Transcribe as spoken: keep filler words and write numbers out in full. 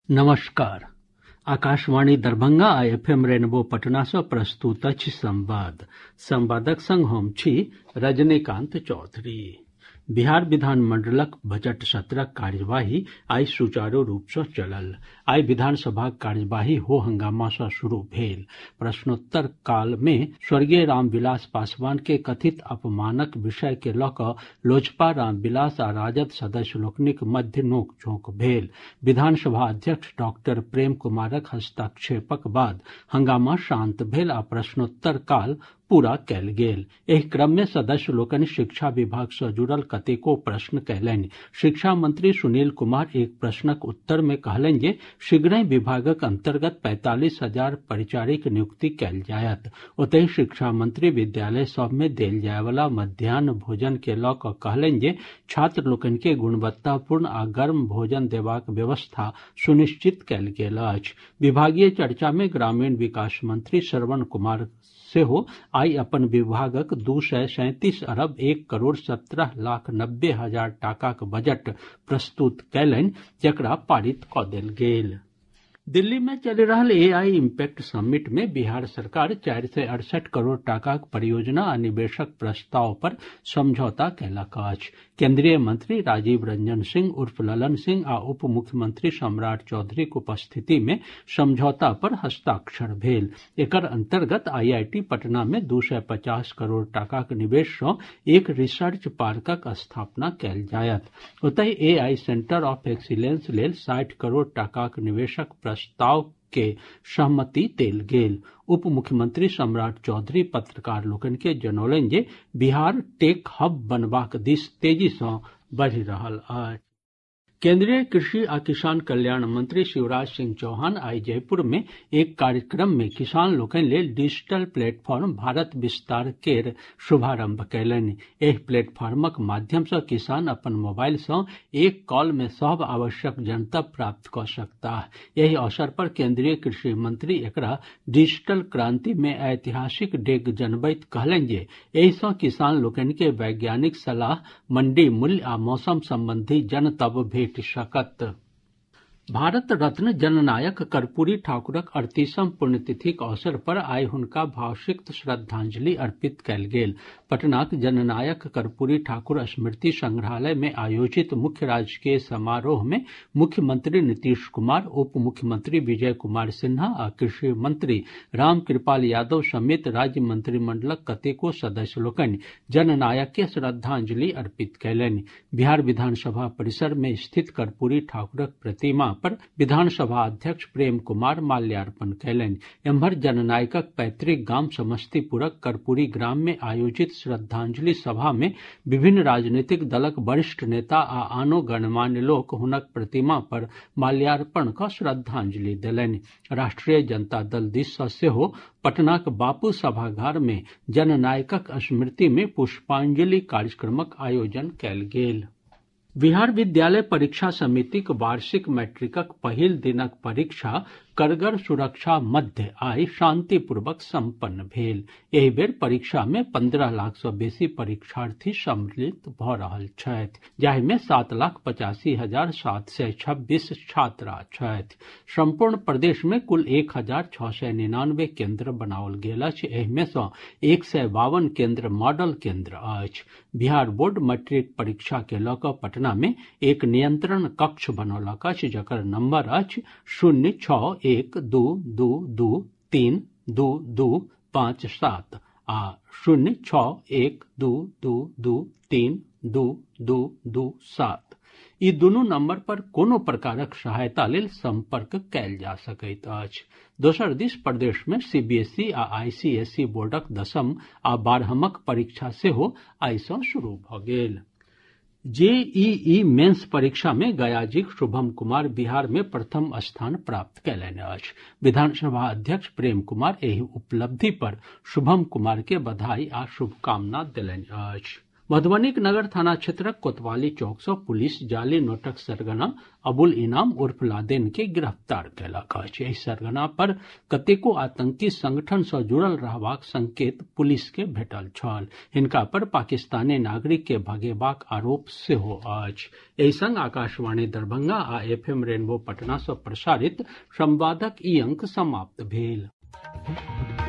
नमस्कार। आकाशवाणी दरभंगा आ F M rainbow Patna सँ प्रस्तुत अछि संवाद। संवादक संग हम छी रजनीकांत चौधरी। बिहार विधानमंडलक बजट सत्रक कार्यवाही आइ सुचारू रूप सँ चलल। आइ विधानसभाक कार्यवाही हो हंगामा सँ शुरू भेल। प्रश्नोत्तर काल मे स्वर्गीय रामविलास पासवान के कथित अपमानक विषय के लऽ कऽ लोजपा, रामविलास आ राजद सदस्य लोकनिक मध्य नोक-झोंक भेल। विधानसभा अध्यक्ष डॉक्टर प्रेम कुमारक हस्तक्षेपक बाद हंगामा शांत भेल आ प्रश्नोत्तर काल पूरा कयल गेल। एहि क्रम मे सदस्य लोकनि शिक्षा विभाग सँ जुड़ल कतेको प्रश्न कयलनि। शिक्षा मंत्री सुनील कुमार एक प्रश्नक उत्तर मे कहलनि जे शीघ्रहि विभागक अंतर्गत पैंतालीस हजार परिचारीक नियुक्ति कयल जायत। ओतहि शिक्षा मंत्री विद्यालय सभ मे देल जायवला मध्याह्न भोजन के लऽ कऽ कहलनि जे छात्र लोकनि के गुणवत्तापूर्ण आ गर्म भोजन देबाक व्यवस्था सुनिश्चित कयल गेल अछि। विभागीय चर्चा मे ग्रामीण विकास मंत्री श्रवण कुमार सेहो आइ अपन विभागक दू सय सैंतीस अरब एक करोड़ सत्रह लाख नब्बे हजार टाकाक बजट प्रस्तुत कयलनि, जकरा पारित कऽ देल गेल। दिल्ली में चलि रहल ए आई इम्पैक्ट समिट में बिहार सरकार चारि सय अड़सठि करोड़ टाकाक परियोजना आ निवेशक प्रस्ताव पर समझौता कयलक अछि। केंद्रीय मंत्री राजीव रंजन सिंह उर्फ ललन सिंह आ उप मुख्यमंत्री सम्राट चौधरीक उपस्थिति में समझौता पर हस्ताक्षर भेल। एकर अंतर्गत आई आई टी पटना में दू सय पचास करोड़ टाकाक निवेश सँ एक रिसर्च पार्कक स्थापना कयल जायत। ओतहि A I center of excellence लेल साठि करोड़ टाकाक निवेशक प्रस्ताव के सहमति देल गेल। उप मुख्यमंत्री सम्राट चौधरी पत्रकार लोकनि के जनौलनि जे बिहार टेक हब बनबाक दिस तेजी सँ बढ़ि रहल अछि। केंद्रीय कृषि आ किसान कल्याण मंत्री शिवराज सिंह चौहान आइ जयपुर में एक कार्यक्रम में किसान लोकनि लेल डिजिटल प्लेटफॉर्म भारत विस्तार केर शुभारंभ कयलनि। एहि प्लेटफॉर्मक माध्यम सँ किसान अपन मोबाइल सँ एक कॉल में सभ आवश्यक जनतब प्राप्त कऽ सकताह। एहि अवसर पर केंद्रीय कृषि मंत्री एकरा डिजिटल क्रांति में ऐतिहासिक डेग जनबैत कहलनि जे एहि सँ किसान लोकनि के वैज्ञानिक सलाह, मंडी मूल्य आ मौसम संबंधी जनतब भेट सकत। भारत रत्न जननायक कर्पूरी ठाकुरक अड़तीसम पुण्यतिथिक अवसर पर आइ हुनका भावसिक्त श्रद्धांजलि अर्पित कयल गेल। पटनाक जननायक कर्पूरी ठाकुर स्मृति संग्रहालय में आयोजित मुख्य राजकीय समारोह में मुख्यमंत्री नीतीश कुमार, उप मुख्यमंत्री विजय कुमार सिन्हा आ कृषि मंत्री रामकृपाल यादव समेत राज्य मंत्रिमंडलक कतेको सदस्य लोकनि जननायक के श्रद्धांजलि अर्पित कयलनि। बिहार विधानसभा परिसर में स्थित कर्पूरी ठाकुरक प्रतिमा पर विधानसभा अध्यक्ष प्रेम कुमार माल्यार्पण कयलनि। एम्हर जननायकक पैतृक गाम समस्तीपुरक कर्पूरी ग्राम में आयोजित श्रद्धांजलि सभा में विभिन्न राजनीतिक दलक वरिष्ठ नेता आ आनो गणमान्य लोक हुनक प्रतिमा पर माल्यार्पण कऽ श्रद्धांजलि देलनि। राष्ट्रीय जनता दल दिस सँ सेहो पटनाक बापू सभागार में जननायकक स्मृति में पुष्पांजलि कार्यक्रमक आयोजन कयल गेल। बिहार विद्यालय परीक्षा समितिक वार्षिक मैट्रिकक पहिल दिनक परीक्षा कड़गर सुरक्षा मध्य आइ शांतिपूर्वक संपन्न भेल। एहि बेर परीक्षा में पंद्रह लाख सँ बेसी परीक्षार्थी सम्मिलित भऽ रहल छथि, जाहि में सात लाख पचासी हजार सात सय छब्बीस छात्रा छथि। सम्पूर्ण प्रदेश में कुल एक हजार छओ सय निन्यानवे केंद्र बनाओल गेल अछि। एहि में सँ एक सय बावन केंद्र मॉडल केंद्र अछि। बिहार बोर्ड मैट्रिक परीक्षा के लऽ कऽ पटना में एक नियंत्रण कक्ष बनौलक अछि, जकर नंबर अछि शून्य छओ एक दू दू दू तीन दू दू पाँच सात आ शून्य छओ एक दू दू दू तीन दू दू दू सात। ई दुनू नंबर पर कोनो प्रकारक सहायता लेल संपर्क कयल जा सकैत अछि। दोसर दिस प्रदेश में सीबीएसई आ आईसीएसई बोर्डक दसम आ बारहमक परीक्षा सेहो आइ सँ शुरू भऽ गेल। जेईई मेंस परीक्षा में गयाजीक शुभम कुमार बिहार में प्रथम स्थान प्राप्त कयलनि अछि। विधानसभा अध्यक्ष प्रेम कुमार एहि उपलब्धि पर शुभम कुमार के बधाई आ शुभकामना देलनि अछि। मधुबनीक नगर थाना क्षेत्रक कोतवाली चौक सँ पुलिस जाली नोटक सरगना अबुल इनाम उर्फ लादेन के गिरफ्तार कयलक अछि। एहि सरगना पर कतेको आतंकी संगठन सँ जुड़ल रहबाक संकेत पुलिस के भेटल छल। हिनका पर पाकिस्तानी नागरिक के भगेबाक आरोप सेहो अछि। एहि संग आकाशवाणी दरभंगा आ एफ एम रेनबो पटना सँ प्रसारित संवादक ई अंक समाप्त भेल।